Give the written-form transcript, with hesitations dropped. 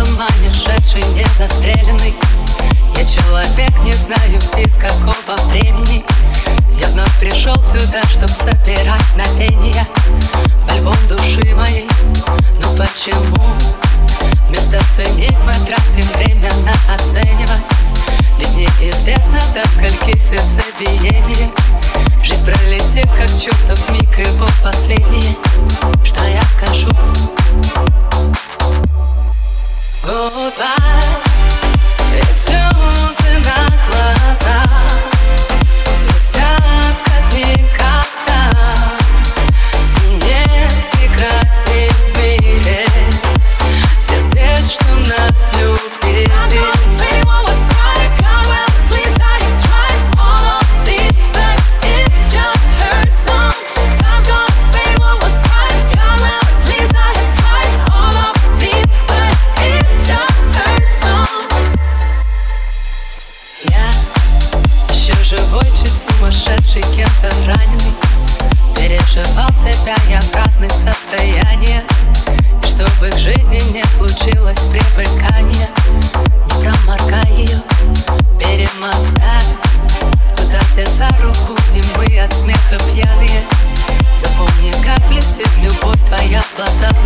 тумане, шедший не застреленный. Я человек, не знаю из какого времени. Я вновь пришел сюда, чтоб собирать намерения в альбом души моей. Но почему вместо цинизма тратим время на оценивать? Ведь неизвестно, до скольки сердцебиение. Жизнь пролетит, как чертов миг, его последнее. Что я скажу? Goodbye. И слезы на глазах блестят, как никогда. И нет прекрасней в мире сердец, что нас любили. Живой, чуть сумасшедший, кем-то раненый. Переживал себя я в разных состояниях. И чтобы к жизни не случилось привыкание, не проморгай ее, перемотай туда, где за руку, и мы от смеха пьяные. Запомни, как блестит любовь твоя в глазах